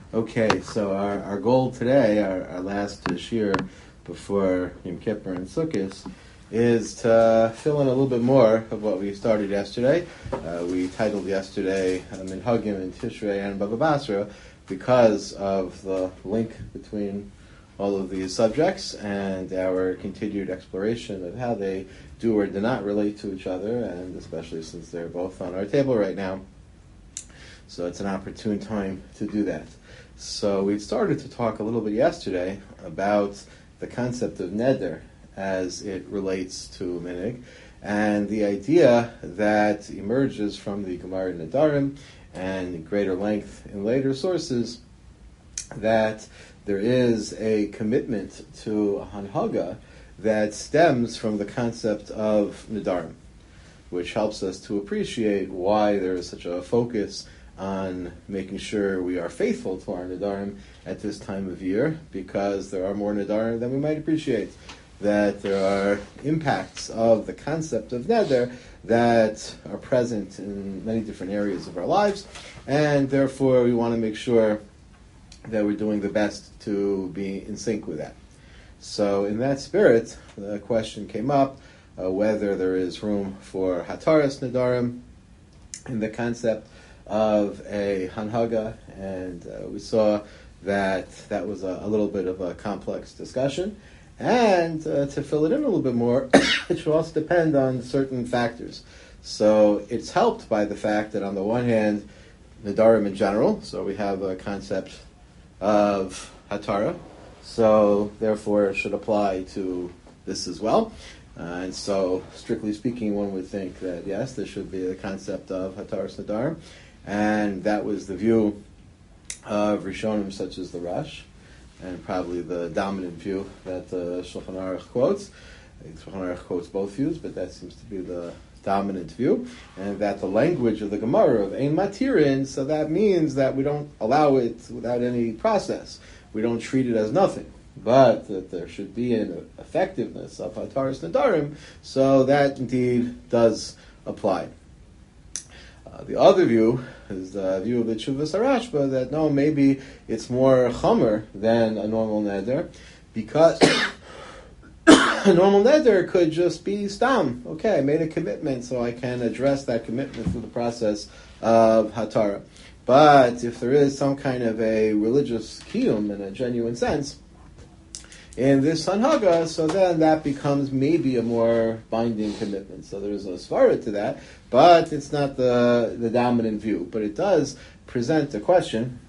Okay, so our goal today, our last shir before Yom Kippur and Sukkot, is to fill in a little bit more of what we started yesterday. We titled yesterday Minhagim and Tishrei and Baba Basra because of the link between all of these subjects and our continued exploration of how they do or do not relate to each other, and especially since they're both on our table right now. So it's an opportune time to do that. So we started to talk a little bit yesterday about the concept of neder as it relates to minig, and the idea that emerges from the Gemara Nedarim and in greater length in later sources, that there is a commitment to a hanhaga that stems from the concept of nedarim, which helps us to appreciate why there is such a focus on making sure we are faithful to our nedarim at this time of year, because there are more nedarim than we might appreciate. That there are impacts of the concept of neder that are present in many different areas of our lives, and therefore we want to make sure that we're doing the best to be in sync with that. So in that spirit, the question came up whether there is room for hataras nedarim in the concept of a hanhaga, and we saw that was a little bit of a complex discussion. And to fill it in a little bit more, it should also depend on certain factors. So it's helped by the fact that on the one hand, nedarim in general, so we have a concept of hatara, so therefore it should apply to this as well. And so, strictly speaking, one would think that yes, there should be a concept of hataras nedarim, and that was the view of Rishonim such as the Rosh, and probably the dominant view that the Shulchan Aruch quotes. I think Shulchan Aruch quotes both views, but that seems to be the dominant view, and that the language of the Gemara of Ein Matirin, so that means that we don't allow it without any process. We don't treat it as nothing, but that there should be an effectiveness of hataras nedarim, so that indeed does apply. The other view is the view of the Tshuvas HaRashba, that no, maybe it's more chomer than a normal neder, because a normal neder could just be stam. Okay, I made a commitment, so I can address that commitment through the process of hatara. But if there is some kind of a religious kiyum in a genuine sense in this hanhaga, so then that becomes maybe a more binding commitment. So there's a svara to that, but it's not the dominant view. But it does present a question,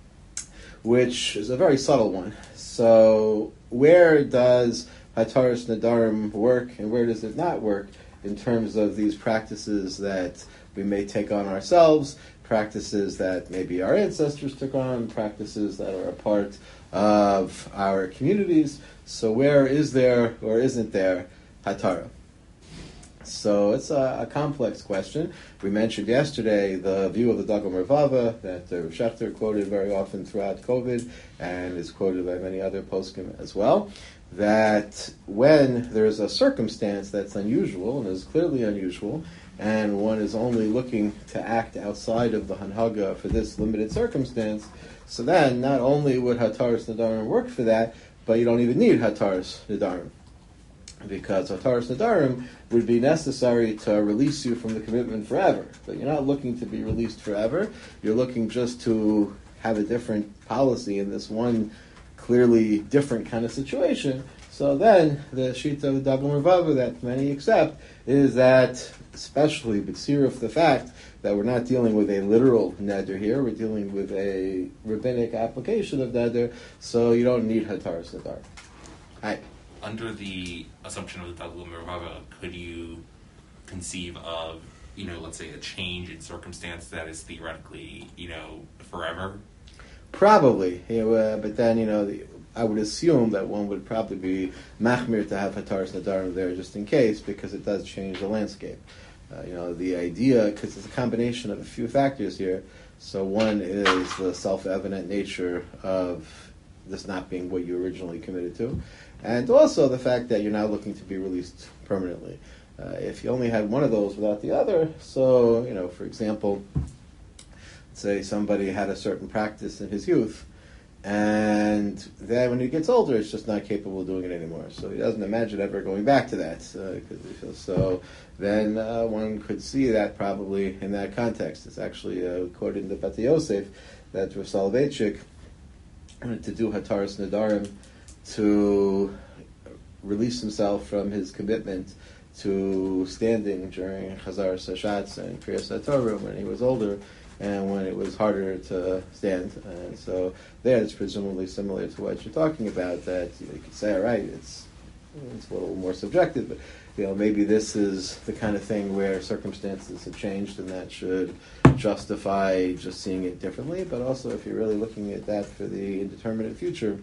which is a very subtle one. So where does hataras nedarim work, and where does it not work in terms of these practices that we may take on ourselves, practices that maybe our ancestors took on, practices that are a part of our communities? So where is there or isn't there hatara? So it's a complex question. We mentioned yesterday the view of the Dagul Mervava that Rav Shechter quoted very often throughout COVID, and is quoted by many other poskim as well, that when there's a circumstance that's unusual, and is clearly unusual, and one is only looking to act outside of the hanhaga for this limited circumstance, so then not only would hataras nedarim work for that, but you don't even need hataras nedarim, because hataras nedarim would be necessary to release you from the commitment forever. But you're not looking to be released forever. You're looking just to have a different policy in this one clearly different kind of situation. So then the shita of the Dagul Mervava that many accept is that, especially b'tziruf the fact that we're not dealing with a literal neder here, we're dealing with a rabbinic application of neder, so you don't need hataras nedarim. Hi. Under the assumption of the Dagul Mervava, could you conceive of, let's say a change in circumstance that is theoretically, forever? Probably, but then, I would assume that one would probably be machmir to have hataras nedarim there just in case, because it does change the landscape. The idea, because it's a combination of a few factors here. So one is the self-evident nature of this not being what you originally committed to, and also the fact that you're now looking to be released permanently. If you only had one of those without the other, so, for example, say somebody had a certain practice in his youth, and then when he gets older, it's just not capable of doing it anymore. So he doesn't imagine ever going back to that. So then one could see that probably in that context. It's actually quoted in the Bati Yosef that Rav Soloveitchik wanted to do Hataras Nedarim to release himself from his commitment to standing during Chazar Sashatz and Kriyas HaTorah when he was older, and when it was harder to stand. And so there it's presumably similar to what you're talking about, that you could say, all right, it's a little more subjective, but maybe this is the kind of thing where circumstances have changed and that should justify just seeing it differently. But also, if you're really looking at that for the indeterminate future,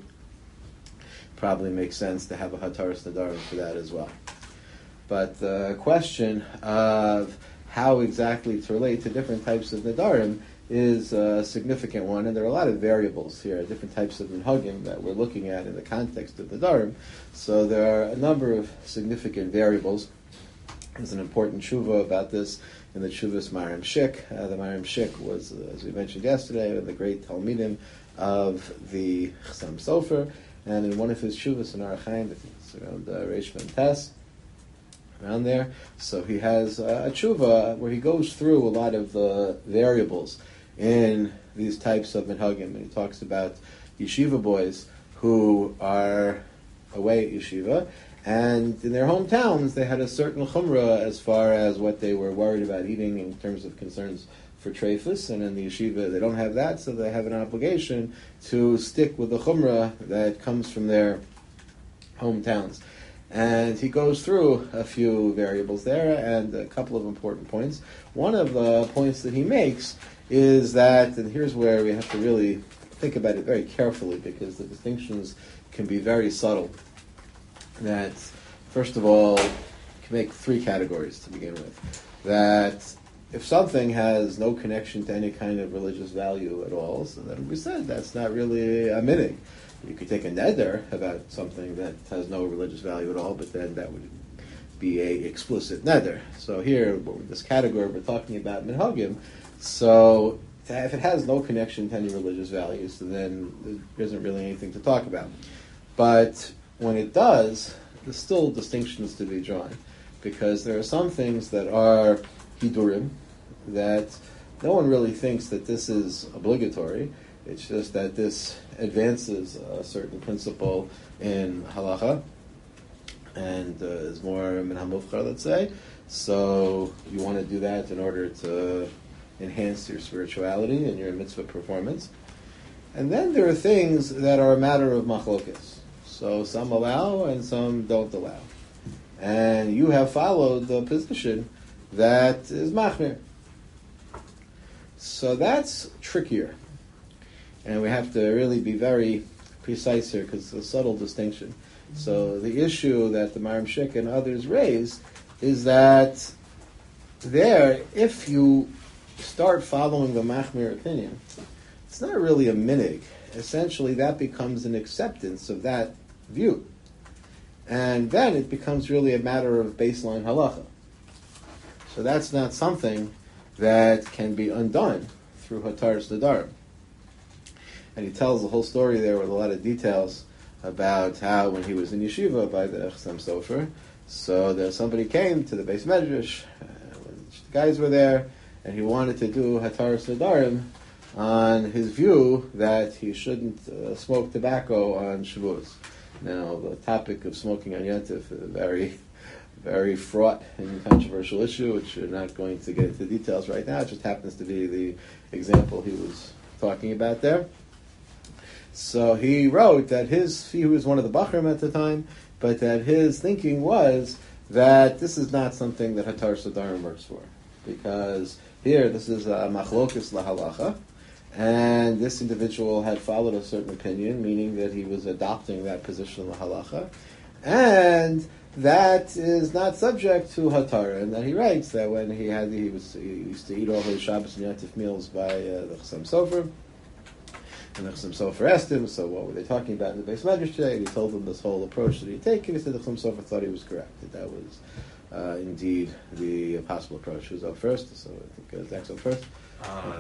probably makes sense to have a Hataras Nedarim for that as well. But the question of how exactly to relate to different types of Nedarim is a significant one, and there are a lot of variables here, different types of Minhagim that we're looking at in the context of Nedarim. So there are a number of significant variables. There's an important tshuva about this in the Tshuvas Maram Shik. The Maram Shik was, as we mentioned yesterday, the great Talmidim of the Chassam Sofer, and in one of his tshuvas in Orach Chaim, I think it's around Reish Mem Tes, around there. So he has a tshuva where he goes through a lot of the variables in these types of minhagim, and he talks about yeshiva boys who are away at yeshiva, and in their hometowns they had a certain chumrah as far as what they were worried about eating in terms of concerns for treifus, and in the yeshiva they don't have that, so they have an obligation to stick with the chumrah that comes from their hometowns. And he goes through a few variables there and a couple of important points. One of the points that he makes is that, and here's where we have to really think about it very carefully because the distinctions can be very subtle, that, first of all, you can make three categories to begin with. That if something has no connection to any kind of religious value at all, so that we said that's not really a minig. You could take a neder about something that has no religious value at all, but then that would be a explicit neder. So here, this category we're talking about minhagim, so if it has no connection to any religious values, then there isn't really anything to talk about. But when it does, there's still distinctions to be drawn, because there are some things that are hidurim, that no one really thinks that this is obligatory. It's just that this advances a certain principle in halacha and is more min hamufchar, let's say. So you want to do that in order to enhance your spirituality and your mitzvah performance. And then there are things that are a matter of machlokas. So some allow and some don't allow. And you have followed the position that is machmir. So that's trickier. And we have to really be very precise here because it's a subtle distinction. Mm-hmm. So the issue that the Maram Shik and others raise is that there, if you start following the Machmir opinion, it's not really a minig. Essentially, that becomes an acceptance of that view. And then it becomes really a matter of baseline halacha. So that's not something that can be undone through Hataras Nedarim. And he tells the whole story there with a lot of details about how when he was in yeshiva by the Chassam Sofer, so there somebody came to the Beis Medrash, when the guys were there, and he wanted to do Hataras Nedarim on his view that he shouldn't smoke tobacco on Shavuos. Now, the topic of smoking on Yontif is a very, very fraught and controversial issue, which we're not going to get into details right now. It just happens to be the example he was talking about there. So he wrote that he was one of the Bachrim at the time, but that his thinking was that this is not something that Hataras Nedarim works for. Because here, this is a machlokas lahalacha, and this individual had followed a certain opinion, meaning that he was adopting that position of lahalacha, and that is not subject to Hatara. And then he writes that when he used to eat all his Shabbos and Yontif meals by the Chassam Sofer, and the Chassam Sofer asked him, so what were they talking about in the Beis Medrash today? And he told them this whole approach that he'd taken. He said the Chassam Sofer thought he was correct, that was indeed the possible approach. Who's up first? So I think Zach's up first.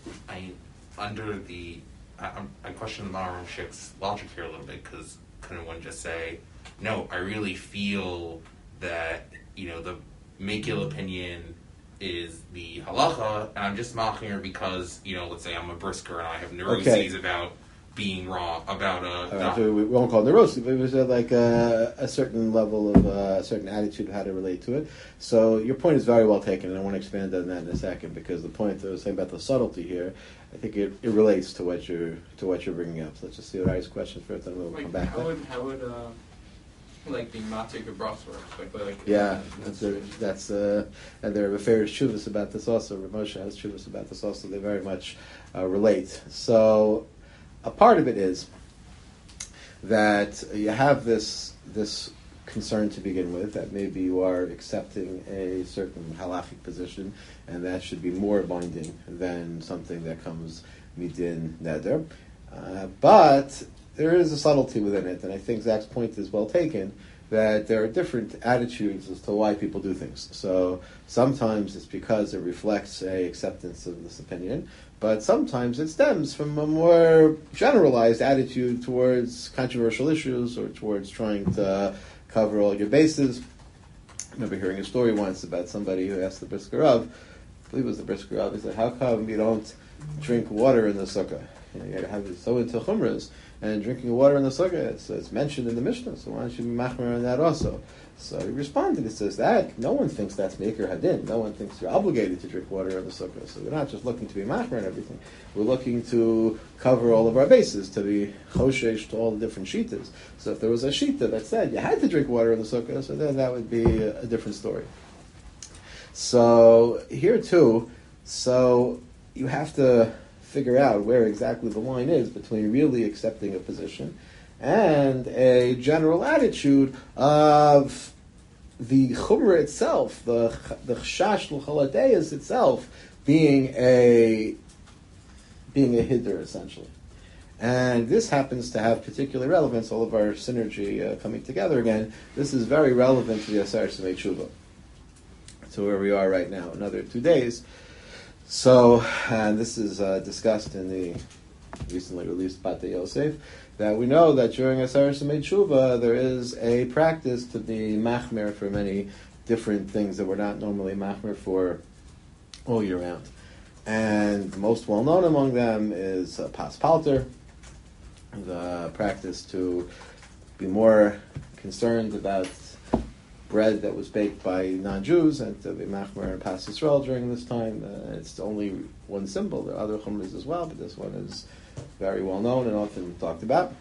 I question the Maharam Shik's logic here a little bit, because couldn't one just say, no, I really feel that, the Mekil opinion is the halacha, and I'm just mocking her because, let's say I'm a brisker and I have neuroses about being wrong, about so we won't call it neurosis, but it was like a certain level of a certain attitude of how to relate to it. So your point is very well taken, and I want to expand on that in a second, because the point that I was saying about the subtlety here, I think it relates to what you're bringing up. So let's just see what Ari's questions first, and we'll come back. How would the matzah gebras works? Yeah, that's and there are various shuvas about this also. Rav Moshe has shuvas about this also. They very much relate. So a part of it is that you have this concern to begin with, that maybe you are accepting a certain halachic position, and that should be more binding than something that comes midin neder. But there is a subtlety within it, and I think Zach's point is well taken, that there are different attitudes as to why people do things. So sometimes it's because it reflects a acceptance of this opinion, but sometimes it stems from a more generalized attitude towards controversial issues or towards trying to cover all your bases. I remember hearing a story once about somebody who asked the Brisker Rav, I believe it was the Brisker Rav, he said, how come you don't drink water in the sukkah? You got to have it so into chumras, and drinking water in the sukkah, it's mentioned in the Mishnah, so why don't you be machmer on that also? So he responded, he says that no one thinks that's Meker Hadin. No one thinks you're obligated to drink water in the sukkah. So we're not just looking to be machmer and everything. We're looking to cover all of our bases, to be choshesh to all the different shitas. So if there was a shita that said you had to drink water in the sukkah, so then that would be a different story. So here too, so you have to figure out where exactly the line is between really accepting a position and a general attitude of the chumrah itself, the chashash l'chaladeis itself, being a hiddur essentially. And this happens to have particular relevance, all of our synergy coming together again. This is very relevant to the Asar Semei Tshuva, to where we are right now, another 2 days. So, and this is discussed in the recently released Batei Yosef, that we know that during Asar Semei Tshuva there is a practice to be machmer for many different things that we're not normally machmer for all year round. And the most well known among them is Pas Palter, the practice to be more concerned about bread that was baked by non-Jews and to be machmer and Pas Yisrael during this time. It's only one symbol. There are other chumras as well, but this one is very well known and often talked about.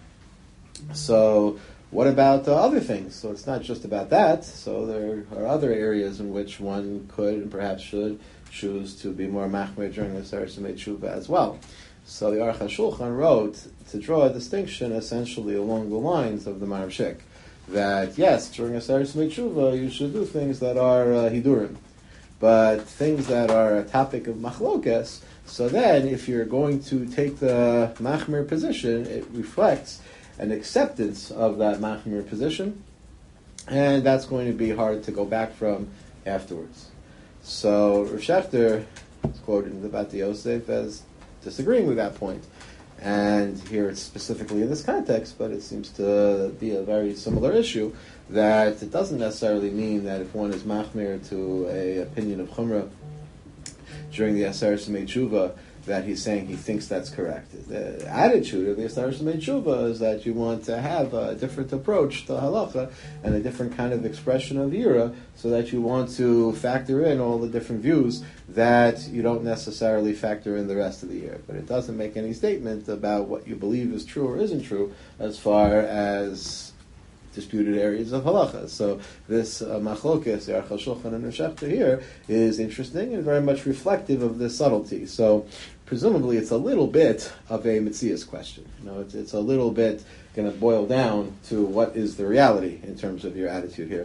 So what about other things? So it's not just about that. So there are other areas in which one could and perhaps should choose to be more machmer during the Asar Semei Tshuva as well. So the Aruch HaShulchan wrote to draw a distinction essentially along the lines of the Maharam Shik, that yes, during Asar Semei Tshuva you should do things that are hidurim, but things that are a topic of machlokes, so then if you're going to take the machmer position, it reflects an acceptance of that machmer position, and that's going to be hard to go back from afterwards. So Rav Shechter is quoted in the Batei Yosef as disagreeing with that point. And here it's specifically in this context, but it seems to be a very similar issue, that it doesn't necessarily mean that if one is machmir to a opinion of chumrah during the Asar Semei Tshuva, that he's saying he thinks that's correct. The attitude of the Asar Semei Tshuva is that you want to have a different approach to halacha and a different kind of expression of yira, so that you want to factor in all the different views that you don't necessarily factor in the rest of the year. But it doesn't make any statement about what you believe is true or isn't true as far as disputed areas of halacha. So this machlokes, the Aruch HaShulchan and Rav Shechter here, is interesting and very much reflective of this subtlety. So presumably it's a little bit of a Metzias question. It's a little bit going to boil down to what is the reality in terms of your attitude here.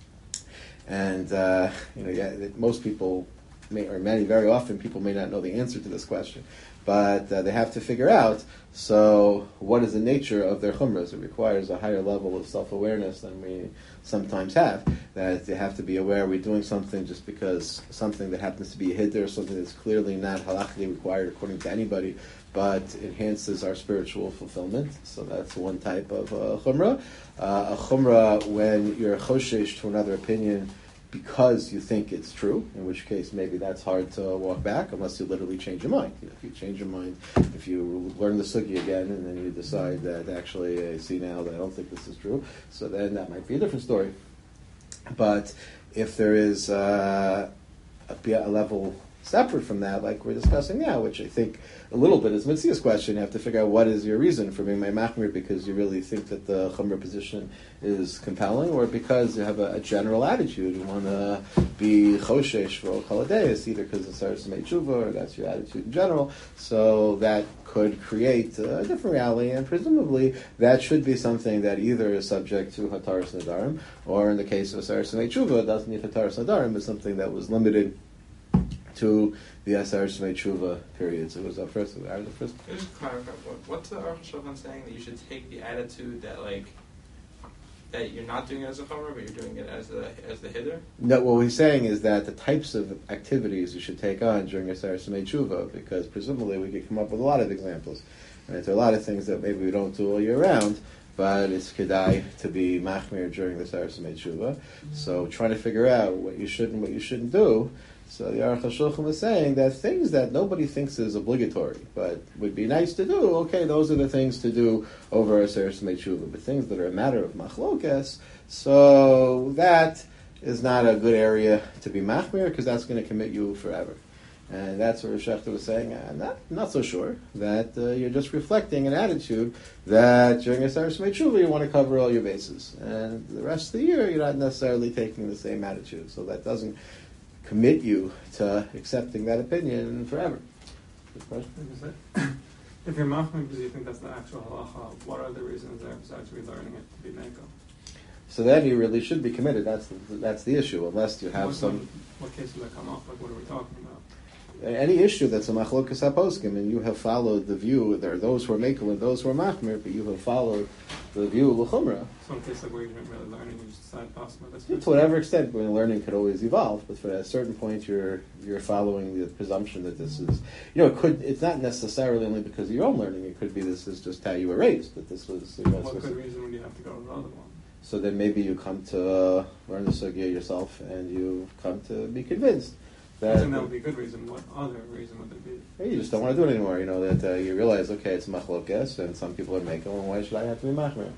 And most people very often people may not know the answer to this question. but they have to figure out, so what is the nature of their chumras? It requires a higher level of self-awareness than we sometimes have, that they have to be aware we're doing something just because something that happens to be a hiddur, something that's clearly not halachically required according to anybody, but enhances our spiritual fulfillment. So that's one type of chumrah. A chumrah when you're choshesh to another opinion because you think it's true, in which case maybe that's hard to walk back unless you literally change your mind. If you change your mind, if you learn the sugi again and then you decide that actually I see now that I don't think this is true, so then that might be a different story. But if there is a level separate from that, like we're discussing now, which I think a little bit is Mitzia's question, you have to figure out what is your reason for being my machmir, because you really think that the chumrah position is compelling, or because you have a general attitude, you want to be choshesh for chaladeis, either because it's Saras Tshuva or that's your attitude in general, so that could create a different reality, and presumably that should be something that either is subject to Hataras Nadarim, or in the case of Saras Tshuva, it doesn't need Hataras Nadarim, but something that was limited to the Asar Shmei Tshuva period. So it was our first. Can you just clarify what's the Aruch HaShulchan saying, that you should take the attitude that that you're not doing it as a chomer, but you're doing it as the hiddur? No, what he's saying is that the types of activities you should take on during Asar Shmei Tshuva, because presumably we could come up with a lot of examples. Right? There are a lot of things that maybe we don't do all year round, but it's kedai to be machmir during the Asar Shmei Tshuva. So trying to figure out what you should and what you shouldn't do. So the Aruch HaShulchan was saying that things that nobody thinks is obligatory, but would be nice to do, okay, those are the things to do over Asar Shmei Tshuva. But things that are a matter of machlokes, so that is not a good area to be machmir, because that's going to commit you forever. And that's what Rosh Hashanah was saying. I'm not so sure that you're just reflecting an attitude that during Asar Shmei Tshuva you want to cover all your bases, and the rest of the year you're not necessarily taking the same attitude. So that doesn't commit you to accepting that opinion forever. Good question. If you're machmir because you think that's the actual halacha, what are the reasons there besides relearning it to be meko? So then you really should be committed. That's the issue, unless you have What cases that come up? Like, what are we talking about? Any issue that's a machlokas haposkim, and you have followed the view. There are those who are mekel and those who are machmir, but you have followed the view of l'chumra. So in case like where you didn't really learn and you just decide possible. To whatever extent, when learning could always evolve, but at a certain point, you're following the presumption that this is, it's not necessarily only because of your own learning. It could be this is just how you were raised. That this was. What good reason would you have to go to the other one? So then maybe you come to learn the sugya yourself, and you come to be convinced. I think that would be a good reason. What other reason would there be? You just don't want to do it anymore. That you realize, okay, it's machlokes, and some people are mekel, and why should I have to be machmer?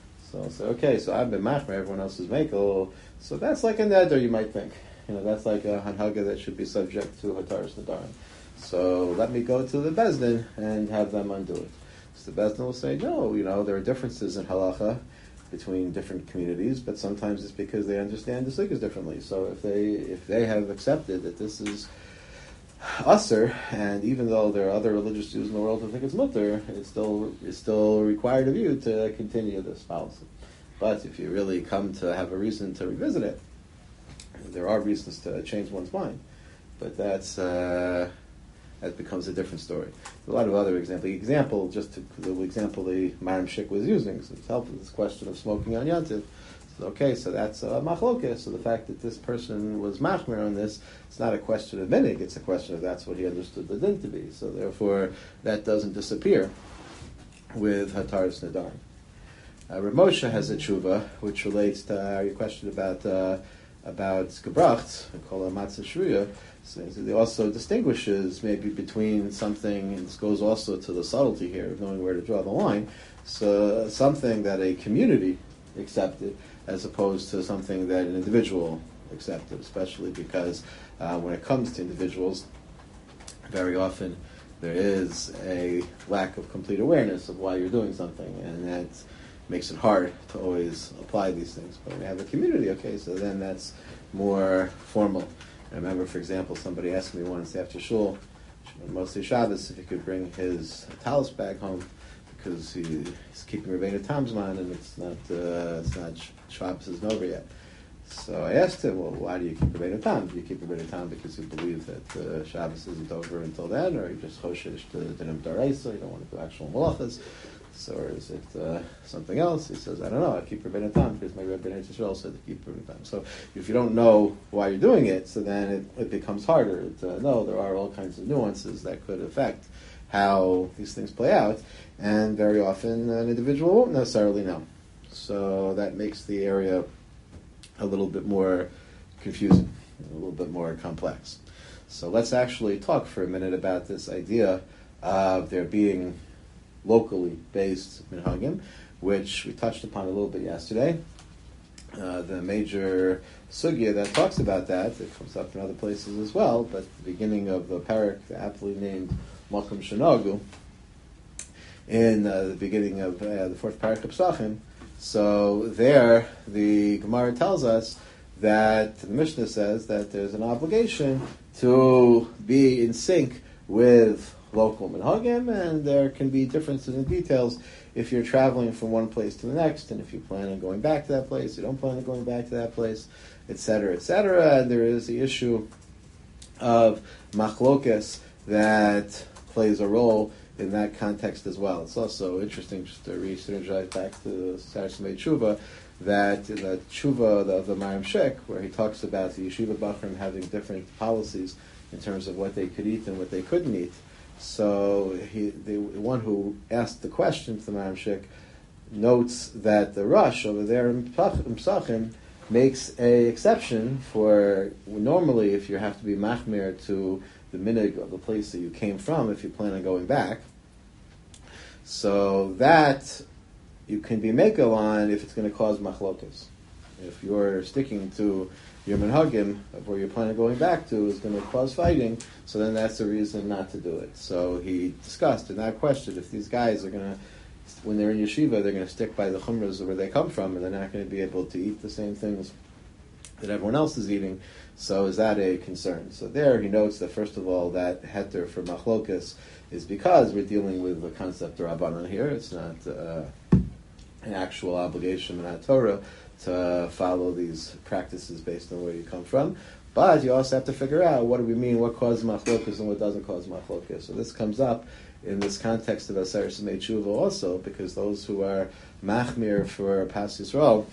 So I've been machmer, everyone else is mekel, so that's like a neder, you might think. That's like a hanhaga that should be subject to hataras nadarim. So let me go to the bezdin and have them undo it. So the bezdin will say, no, there are differences in halacha between different communities, but sometimes it's because they understand the sukkahs differently. So if they have accepted that this is usher, and even though there are other religious Jews in the world who think it's mutter, it's still required of you to continue this policy. But if you really come to have a reason to revisit it, there are reasons to change one's mind. But that becomes a different story. There's a lot of other examples. The example the Maram Shik was using, so it's helpful, this question of smoking on Yantiv. So that's machlokes. So the fact that this person was machmer on this, it's not a question of minig, it's a question of that's what he understood the din to be. So therefore, that doesn't disappear with hataras nadarim. Rav Moshe has a tshuva which relates to your question about gebracht, we call it matzah shruya. So he also distinguishes maybe between something, and this goes also to the subtlety here of knowing where to draw the line, so something that a community accepted as opposed to something that an individual accepted, especially because when it comes to individuals, very often there is a lack of complete awareness of why you're doing something, and that makes it hard to always apply these things. But when you have a community, okay, so then that's more formal. I remember, for example, somebody asked me once after shul, mostly Shabbos, if he could bring his talis bag home because he's keeping Rebbeinu Tamzman and it's not Shabbos isn't over yet. So I asked him, well, why do you keep Rebbeinu Tam? Do you keep Rebbeinu Tam because you believe that Shabbos isn't over until then, or you just choshesh to Dinim Daraisa, you don't want to do actual malachas? So, or is it something else? He says, I don't know, I keep Rebbeinu Tam because my Rebbe Yisrael said to keep Rebbeinu Tam. So if you don't know why you're doing it, so then it becomes harder to know. There are all kinds of nuances that could affect how these things play out, and very often an individual won't necessarily know. So that makes the area a little bit more confusing, a little bit more complex. So let's actually talk for a minute about this idea of there being locally based minhagim, which we touched upon a little bit yesterday. The major sugya that talks about that, it comes up in other places as well, but the beginning of the parak, aptly named Makom Shenagu, in the beginning of the fourth parak of Psachim. So there, the Gemara tells us that the Mishnah says that there's an obligation to be in sync with local minhagim, and there can be differences in details if you're traveling from one place to the next, and if you plan on going back to that place, you don't plan on going back to that place, etc., etc. And there is the issue of machlokes that plays a role in that context as well. It's also interesting just to re-synergize back to Saras Mei Tshuva, that in the Tshuva of the Maram Shek, where he talks about the Yeshiva Bachrim having different policies in terms of what they could eat and what they couldn't eat. So the one who asked the question to the Maram Shek notes that the Rush over there in Psachim makes a exception for normally if you have to be machmir to the minig of the place that you came from if you plan on going back. So that you can be mekel on if it's going to cause machlokas. If you're sticking to your minhagim of where you're planning on going back to is going to cause fighting, so then that's the reason not to do it. So he discussed in that question if these guys are going to, when they're in yeshiva, they're going to stick by the chumras of where they come from, and they're not going to be able to eat the same things that everyone else is eating. So is that a concern? So there he notes that first of all that heter for machlokas is because we're dealing with the concept of Rabbanan here. It's not an actual obligation in our Torah to follow these practices based on where you come from. But you also have to figure out what do we mean, what causes machlokas and what doesn't cause machlokas. So this comes up in this context of Aseres Mei Tshuva also, because those who are machmir for Pas Yisrael,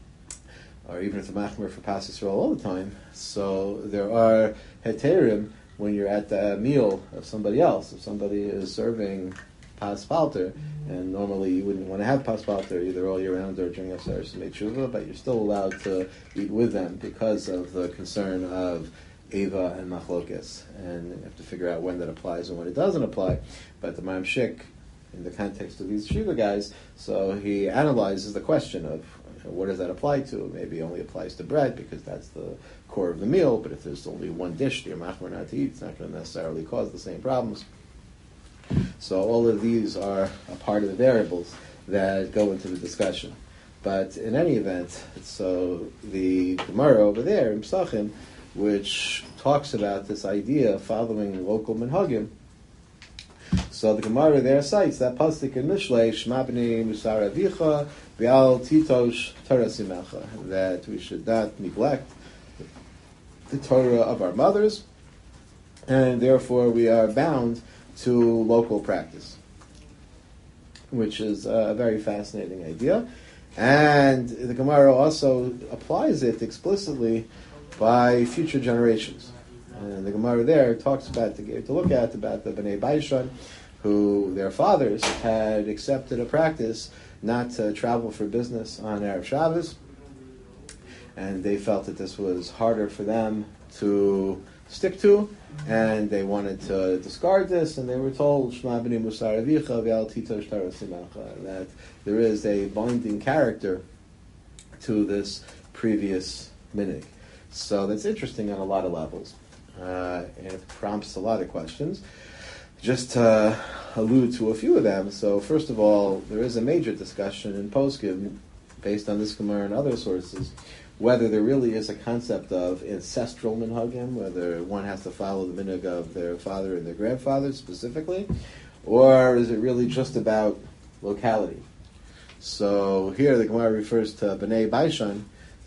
or even if they're machmir for Pas Yisrael all the time, so there are heterim when you're at the meal of somebody else. If somebody is serving Pas Palter, and normally you wouldn't want to have Pas Palter either all year round or during Aseres Mei Tshuva, but you're still allowed to eat with them because of the concern of Eva and Machlokes. And you have to figure out when that applies and when it doesn't apply. But the Maram Shik, in the context of these Shiva guys, so he analyzes the question of what does that apply to? Maybe it only applies to bread because that's the core of the meal, but if there's only one dish that you're machmir not to eat, it's not going to necessarily cause the same problems. So all of these are a part of the variables that go into the discussion. But in any event, so the Gemara over there in Psachim, which talks about this idea of following local minhagim, so the Gemara there cites that pasuk in Mishlei, Shema b'nei Musar Avicha v'al titosh Torah simecha, that we should not neglect the Torah of our mothers, and therefore we are bound to local practice, which is a very fascinating idea. And the Gemara also applies it explicitly by future generations. And the Gemara there talks about, to look at, about the Bnei Baishan, who their fathers had accepted a practice not to travel for business on Erev Shabbos, and they felt that this was harder for them to stick to, and they wanted to discard this, and they were told Shema b'nei Musar Avicha v'al titosh Torah simecha, that there is a binding character to this previous minig. So that's interesting on a lot of levels, and it prompts a lot of questions. Just to allude to a few of them. So first of all, there is a major discussion in Poskim, based on this Gemara and other sources, whether there really is a concept of ancestral minhagim, whether one has to follow the minhag of their father and their grandfather specifically, or is it really just about locality? So here the Gemara refers to Bnei Baishan,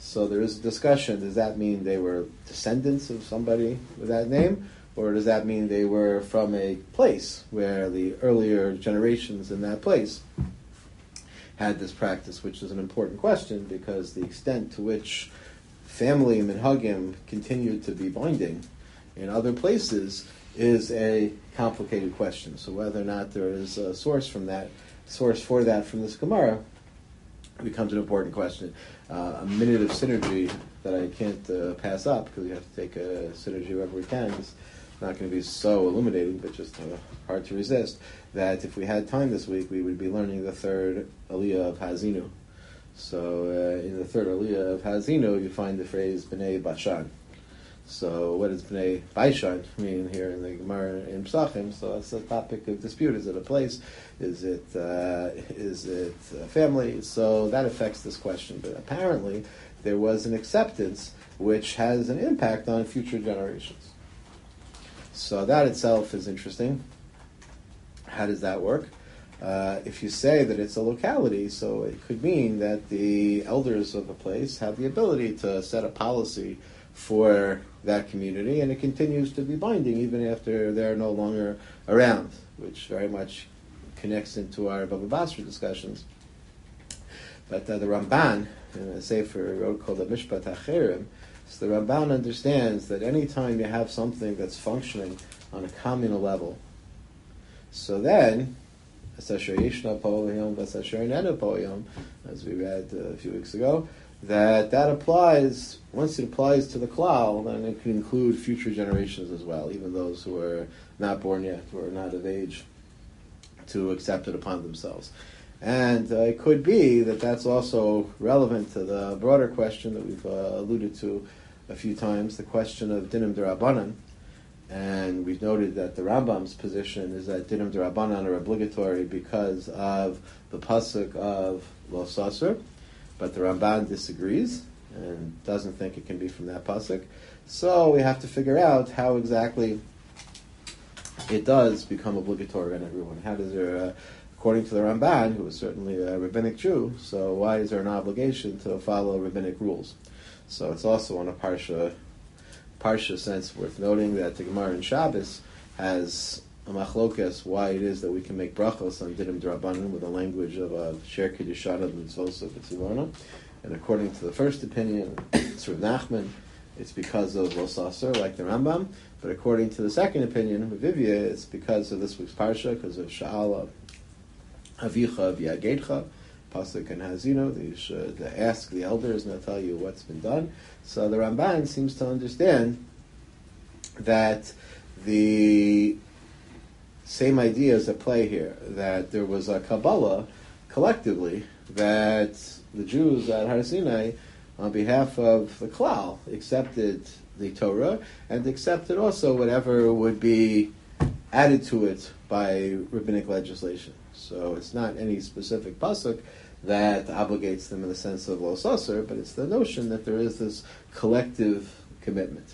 So there is a discussion. Does that mean they were descendants of somebody with that name? Or does that mean they were from a place where the earlier generations in that place had this practice, which is an important question because the extent to which family minhagim continued to be binding in other places is a complicated question. So whether or not there is a source for that from this Gemara becomes an important question. A minute of synergy that I can't pass up because we have to take a synergy wherever we can. It's not going to be so illuminating, but just hard to resist. That if we had time this week, we would be learning the third Aliyah of Hazinu. So in the third Aliyah of Hazinu, you find the phrase B'nai Bashan. So what does B'nai Bashan mean here in the Gemara in Psachim? So that's a topic of dispute. Is it a place? Is it a family? So that affects this question. But apparently there was an acceptance which has an impact on future generations. So that itself is interesting. How does that work? If you say that it's a locality, so it could mean that the elders of a place have the ability to set a policy for that community, and it continues to be binding even after they're no longer around, which very much connects into our Baba Basra discussions. But the Ramban, in a sefer wrote called the Mishpat HaCherim, so the Ramban understands that any time you have something that's functioning on a communal level, so then, as we read a few weeks ago, that applies, once it applies to the klal, then it can include future generations as well, even those who are not born yet, who are not of age to accept it upon themselves. And it could be that that's also relevant to the broader question that we've alluded to a few times, the question of dinim d'Rabbanan. And we've noted that the Rambam's position is that dinim d'Rabbanan are obligatory because of the pasuk of Lo Sasur, but the Ramban disagrees and doesn't think it can be from that pasuk. So we have to figure out how exactly it does become obligatory on everyone. How does there, according to the Ramban, who is certainly a rabbinic Jew, so why is there an obligation to follow rabbinic rules? So it's also on a Parsha sense worth noting that the Gemara in Shabbos has a machlokas why it is that we can make brachos on dinim d'Rabbanan with the language of Sher Kiddushan of Mitzvos of Tzivona. And according to the first opinion, it's Rav Nachman, it's because of Lo Sasur, like the Rambam. But according to the second opinion, Vivia, it's because of this week's Parsha, because of Sha'ala Avicha V'Yageitcha, Pasuk and Hazino. They should ask the elders and they'll tell you what's been done. So the Ramban seems to understand that the same ideas at play here, that there was a Kabbalah collectively that the Jews at Har Sinai, on behalf of the Klal, accepted the Torah and accepted also whatever would be added to it by rabbinic legislation. So it's not any specific pasuk that obligates them in the sense of Lo Sasur, but it's the notion that there is this collective commitment.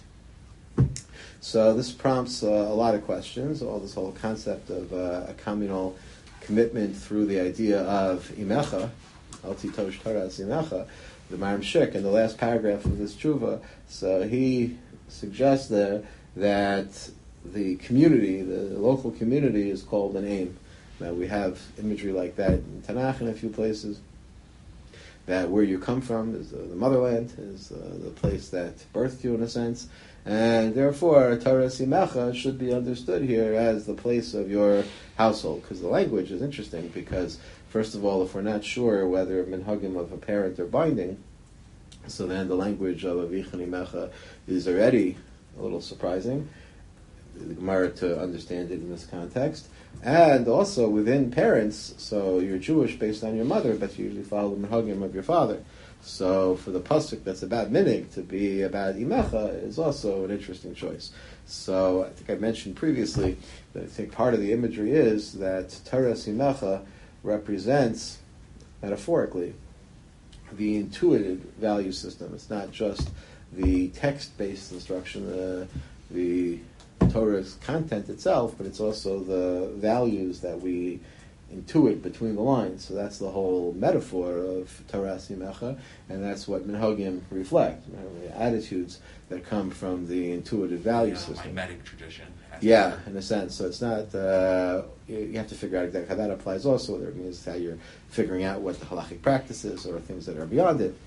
So this prompts a lot of questions, all this whole concept of a communal commitment through the idea of Imecha, Al Titosh Taras Imecha, the Maram Shik, in the last paragraph of this tshuva. So he suggests there that the community, the local community, is called an aim. Now we have imagery like that in Tanakh in a few places, that where you come from is the motherland, is the place that birthed you in a sense, and therefore Torah Simecha should be understood here as the place of your household, because the language is interesting, because first of all, if we're not sure whether minhagim of a parent are binding, so then the language of Avicha Nimecha is already a little surprising, the Gemara to understand it in this context. And also within parents, so you're Jewish based on your mother, but you usually follow the minhagim of your father. So for the pasuk that's about minig to be about imecha is also an interesting choice. So I think I mentioned previously that I think part of the imagery is that Torah imecha represents, metaphorically, the intuitive value system. It's not just the text-based instruction, the Torah's content itself, but it's also the values that we intuit between the lines. So that's the whole metaphor of Taras Yimecha, and that's what minhagim reflect, the attitudes that come from the intuitive value system. Mimetic tradition. Yeah, in a sense. So it's not, you have to figure out exactly how that applies also, whether it means how you're figuring out what the halachic practice is or things that are beyond it.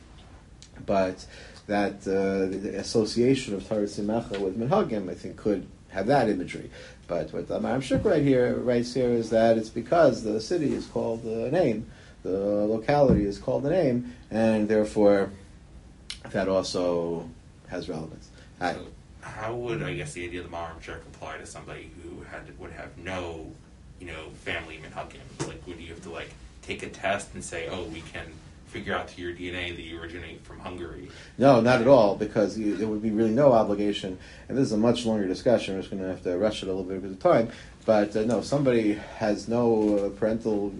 But that the association of Taras Yimecha with minhagim, I think, could have that imagery. But what the Maram Shuk writes here is that it's because the city is called a name, the locality is called a name, and therefore that also has relevance. Hi. So how would, I guess, the idea of the Maram Shuk apply to somebody who would have no, family minhagim? Like, would you have to take a test and say, oh, we can figure out through your DNA that you originate from Hungary? No, not at all, because there would be really no obligation, and this is a much longer discussion, we're just going to have to rush it a little bit because of time, but no, somebody has no parental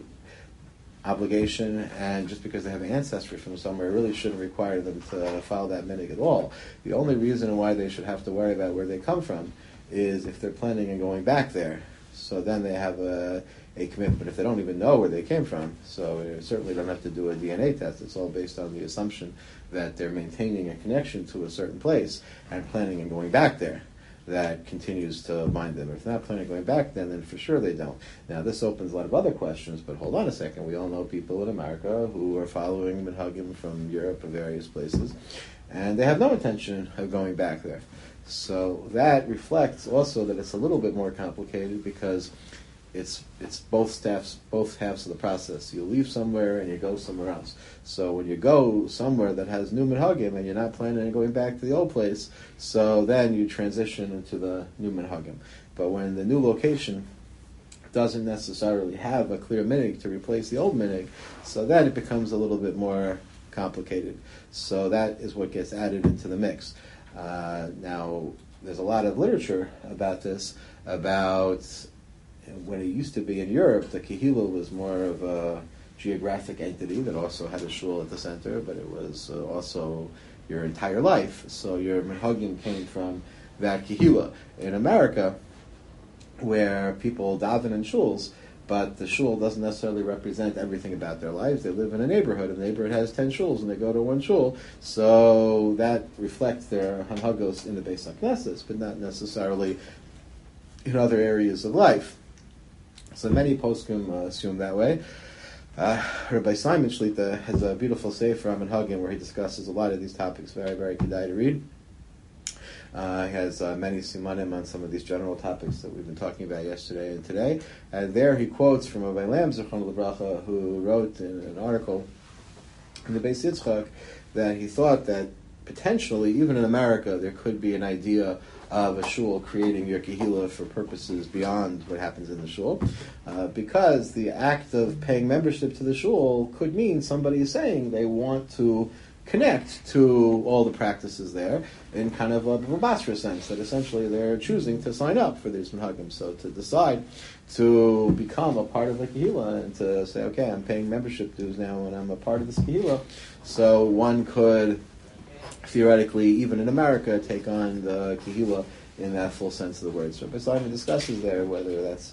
obligation, and just because they have ancestry from somewhere, it really shouldn't require them to follow that minhag at all. The only reason why they should have to worry about where they come from is if they're planning on going back there. So then they have a commitment, but if they don't even know where they came from, so they certainly don't have to do a DNA test. It's all based on the assumption that they're maintaining a connection to a certain place and planning on going back there. That continues to bind them. If they're not planning on going back then for sure they don't. Now this opens a lot of other questions, but hold on a second. We all know people in America who are following minhagim from Europe and various places, and they have no intention of going back there. So that reflects also that it's a little bit more complicated because it's both halves of the process. You leave somewhere and you go somewhere else. So when you go somewhere that has new minhagim and you're not planning on going back to the old place, so then you transition into the new minhagim. But when the new location doesn't necessarily have a clear minhag to replace the old minhag, so then it becomes a little bit more complicated. So that is what gets added into the mix. Now, there's a lot of literature about this, about when it used to be in Europe, the Kehillah was more of a geographic entity that also had a shul at the center, but it was also your entire life. So your minhagim came from that Kehillah. In America, where people daven in shuls, but the shul doesn't necessarily represent everything about their lives. They live in a neighborhood, and the neighborhood has 10 shuls, and they go to one shul. So that reflects their hanhagos in the Beis HaKnesses, but not necessarily in other areas of life. So many poskim assume that way. Rabbi Simon Shlita has a beautiful sefer on minhagim where he discusses a lot of these topics. Very, very kedai to read. He has many simanim on some of these general topics that we've been talking about yesterday and today. And there he quotes from Rabbi Lam Zichron L'Bracha, who wrote in an article in the Beis Yitzchak that he thought that potentially, even in America, there could be an idea of a shul creating your kehillah for purposes beyond what happens in the shul, because the act of paying membership to the shul could mean somebody is saying they want to connect to all the practices there in kind of a Basra sense, that essentially they're choosing to sign up for these minhagim. So to decide to become a part of the kehillah and to say, okay, I'm paying membership dues now and I'm a part of this kehillah, so one could theoretically, even in America, take on the kehillah in that full sense of the word. So Rabbi Simon discusses there whether that's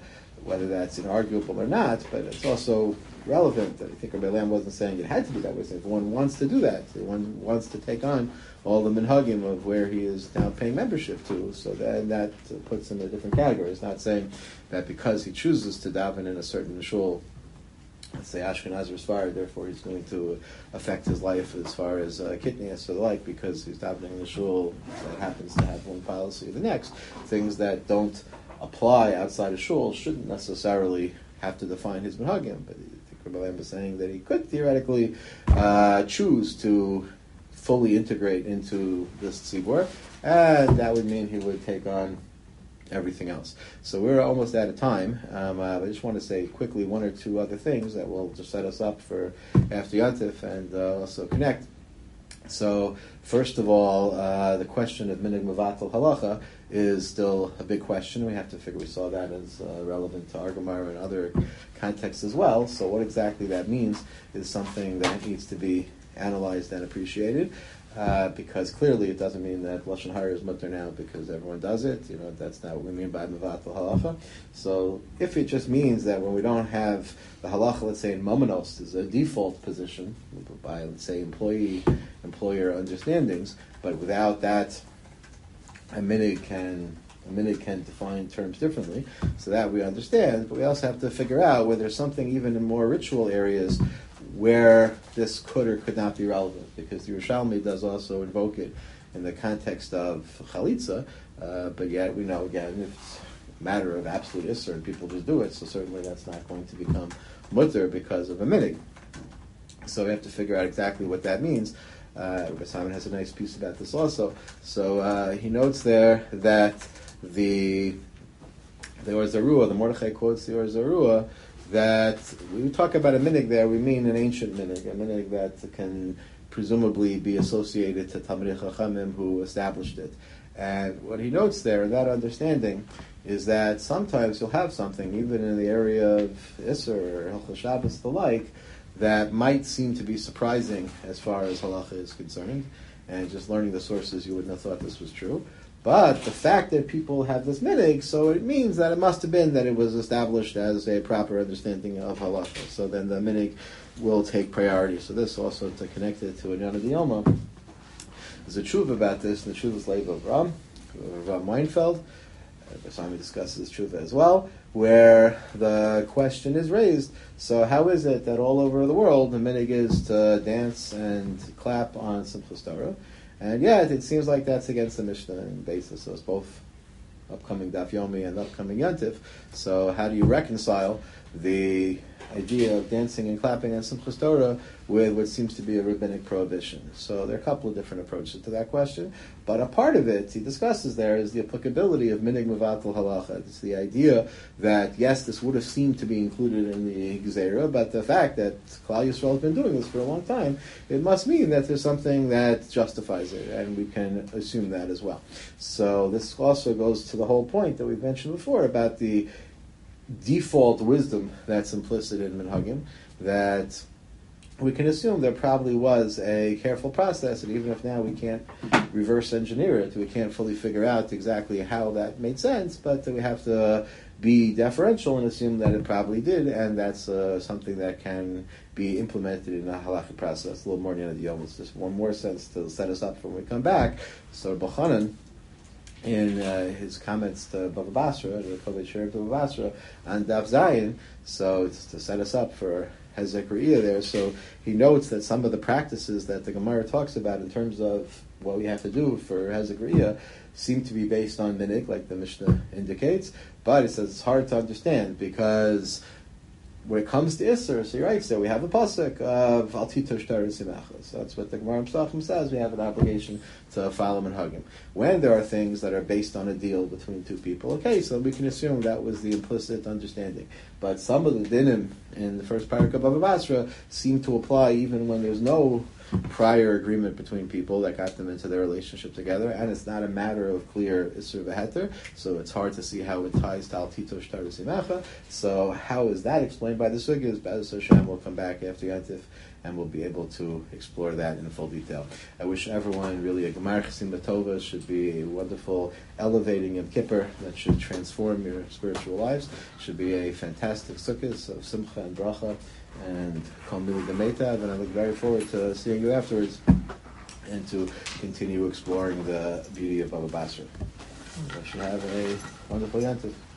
inarguable or not, but it's also relevant. I think Rabbi Lam wasn't saying it had to be that way. If one wants to do that, if one wants to take on all the minhagim of where he is now paying membership to, so that puts him in a different category. It's not saying that because he chooses to daven in a certain shul, let's say Ashkenaz or Sfarad, therefore he's going to affect his life as far as kitnias or the like, because he's davening in the shul that happens to have one policy or the next. Things that don't apply outside of shul shouldn't necessarily have to define his minhagim. But I think Rabbi Lam was saying that he could theoretically choose to fully integrate into this tzibur, and that would mean he would take on everything else. So we're almost out of time. I just want to say quickly one or two other things that will just set us up for after Yantif and also connect. So first of all, the question of minhag mevatel halacha is still a big question. We have to figure, we saw that as relevant to our Gemara and other contexts as well. So what exactly that means is something that needs to be analyzed and appreciated. because clearly it doesn't mean that Lashon Hara is mutter now because everyone does it. That's not what we mean by Mevatel Halacha. So if it just means that when we don't have the Halacha, let's say in Momenos, is a default position by, let's say, employer understandings, but without that, a minig can define terms differently, so that we understand, but we also have to figure out whether there's something even in more ritual areas where this could or could not be relevant, because the Yerushalmi does also invoke it in the context of Chalitza, but yet we know, again, if it's a matter of absolute Isser and people just do it, so certainly that's not going to become mutter because of a minig. So we have to figure out exactly what that means. Rabbi Simon has a nice piece about this also. So he notes there that the Or Zarua, the Mordechai quotes the Or Zarua, that when we talk about a minig there, we mean an ancient minig, a minig that can presumably be associated to Talmidei Chachamim who established it. And what he notes there, in that understanding, is that sometimes you'll have something, even in the area of Isser or Hilchos Shabbos, the like, that might seem to be surprising as far as halacha is concerned, and just learning the sources, you wouldn't have thought this was true. But the fact that people have this minig, so it means that it must have been that it was established as a proper understanding of halacha. So then the minig will take priority. So this also to connect it to Inyan Diyoma. There's a tshuva about this, and the tshuva is Leib of Ram Weinfeld. Simon discusses tshuva as well, where the question is raised, so how is it that all over the world the minig is to dance and clap on Simchas Torah, and yet it seems like that's against the Mishnah and basis, so it's both upcoming Daf Yomi and upcoming Yantif, so how do you reconcile the idea of dancing and clapping on Simchas Torah with what seems to be a rabbinic prohibition? So there are a couple of different approaches to that question, but a part of it he discusses there is the applicability of minig mevatel halacha. It's the idea that yes, this would have seemed to be included in the Gezerah, but the fact that Klal Yisrael has been doing this for a long time, it must mean that there's something that justifies it, and we can assume that as well. So this also goes to the whole point that we've mentioned before about the default wisdom that's implicit in minhagim, that we can assume there probably was a careful process, and even if now we can't reverse engineer it, we can't fully figure out exactly how that made sense, but we have to be deferential and assume that it probably did, and that's something that can be implemented in a halachic process. A little more than the Yom, just one more sense to set us up for when we come back. So Bochanan, in his comments to Bava Basra, the Kovei Shir of Bava Basra, on Daf Zayin, so it's to set us up for Hezek Re'iyah there, so he notes that some of the practices that the Gemara talks about in terms of what we have to do for Hezek Re'iyah seem to be based on minig, like the Mishnah indicates, but it says it's hard to understand because when it comes to Isser, so he writes there, we have a pasuk of Al Titosh Torah Simachos. So that's what the Gemara Pesachim says, we have an obligation to follow minhagim. When there are things that are based on a deal between two people, okay, so we can assume that was the implicit understanding. But some of the dinim in the first parak of Bava Basra seem to apply even when there's no prior agreement between people that got them into their relationship together, and it's not a matter of clear Isser v'heter, so it's hard to see how it ties to Al Tito Shtar Simacha. So how is that explained by the Sugyas? B'ez Hashem will come back after Yantif, and we'll be able to explore that in full detail. I wish everyone really a Gemar Chasim Batova, should be a wonderful, elevating Yom Kippur that should transform your spiritual lives. Should be a fantastic Sukkot of Simcha and Bracha and Kol Milu Demeitav, and I look very forward to seeing you afterwards and to continue exploring the beauty of Bava Basra. I should have a wonderful Yantif.